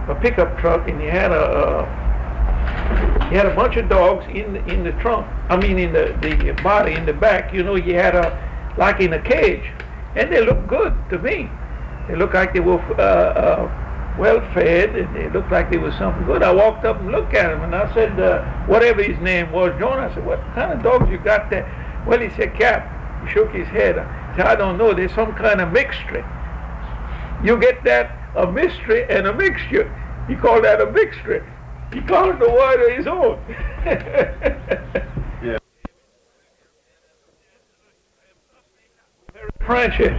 a pickup truck, and he had a bunch of dogs in the trunk. I mean, in the body in the back. You know, he had like in a cage, and they looked good to me. They looked like they were well fed, and they looked like they was something good. I walked up and looked at him, and I said, whatever his name was, John. I said, what kind of dogs you got there? Well, he said, Cap. He shook his head. I said, I don't know. There's some kind of mixture. You get that, a mystery and a mixture. He called that a mixture. He called it the word of his own. Yeah. Francis.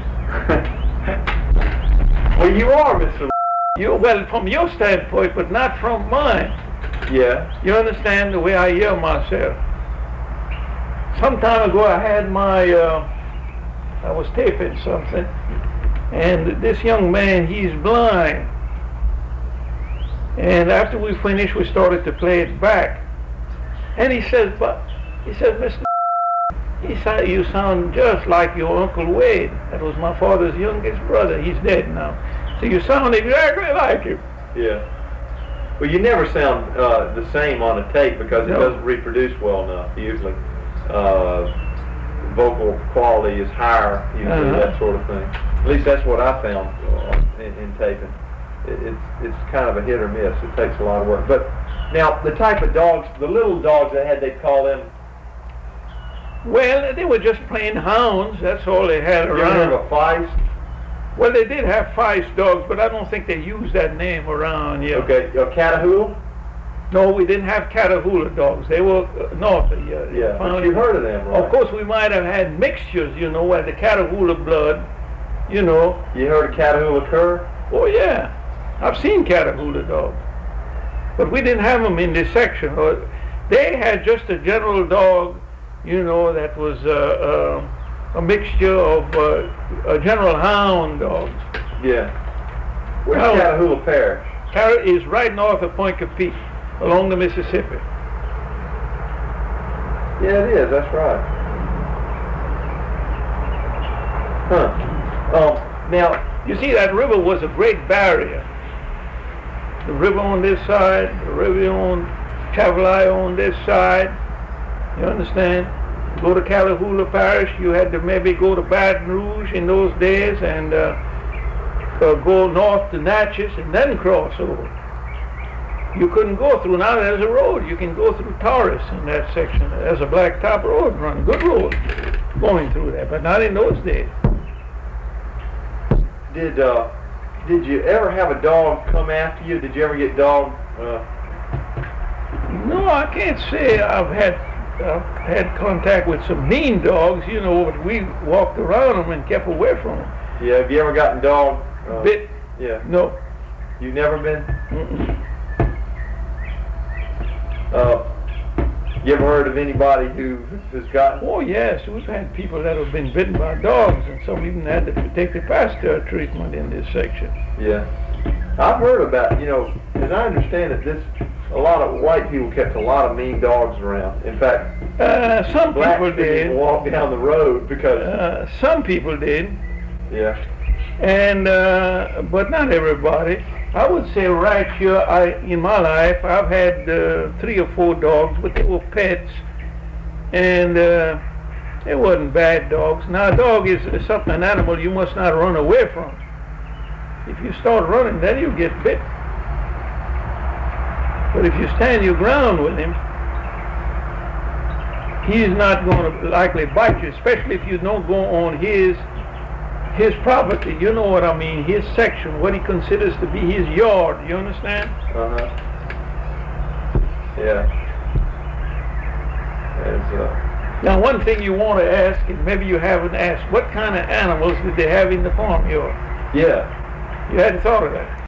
Well, you are, Mr. Well, from your standpoint, but not from mine. Yeah. You understand the way I hear myself. Some time ago, I had I was taping something, and this young man, he's blind. And after we finished, we started to play it back. And he says, Mr. He said, you sound just like your Uncle Wade. That was my father's youngest brother. He's dead now. So you sound exactly like him. Yeah. Well, you never sound the same on a tape because it doesn't reproduce well enough, usually. Vocal quality is higher, usually, that sort of thing. At least that's what I found in taping. It's kind of a hit or miss. It takes a lot of work. But now, the type of dogs, the little dogs they call them. Well, they were just plain hounds. That's all they had around. You ever heard of a Feist? Well, they did have Feist dogs, but I don't think they used that name around here. Okay, a Catahoula? No, we didn't have Catahoula dogs. They were north of here. Yeah, but you heard of them, right? Of course, we might have had mixtures, where the Catahoula blood, You heard of Catahoula cur? Oh, yeah. I've seen Catahoula dogs. But we didn't have them in this section. They had just a general dog, that was a mixture of a general hound dogs. Yeah. Where's Catahoula Parish? Is right north of Point Capit, along the Mississippi. Yeah, it is. That's right. Now, you see, that river was a great barrier. The river on this side, the river on Chavalai on this side. You understand? Go to Catahoula Parish, you had to maybe go to Baton Rouge in those days and go north to Natchez and then cross over. You couldn't go through. Now there's a road. You can go through Taurus in that section. There's a blacktop road run, good road going through there, but not in those days. Did you ever have a dog come after you? Did you ever get dog? No, I can't say I've had contact with some mean dogs, but we walked around them and kept away from them. Yeah, have you ever gotten dog? Bit? Yeah. No. You've never been? Mm-mm. You ever heard of anybody who has gotten? Oh, yes. We've had people that have been bitten by dogs, and some even had to take the Pasteur treatment in this section. Yeah. I've heard about, as I understand it, a lot of white people kept a lot of mean dogs around. In fact, some people did. Walk down the road because... some people did. Yeah. And, but not everybody. I would say right here, in my life, I've had 3 or 4 dogs, but they were pets, and they wasn't bad dogs. Now, a dog is an animal you must not run away from. If you start running, then you get bit. But if you stand your ground with him, he's not going to likely bite you, especially if you don't go on his property, you know what I mean, his section, what he considers to be his yard, you understand? Yeah. Now, one thing you want to ask, and maybe you haven't asked, what kind of animals did they have in the farmyard? Yeah. You hadn't thought of that?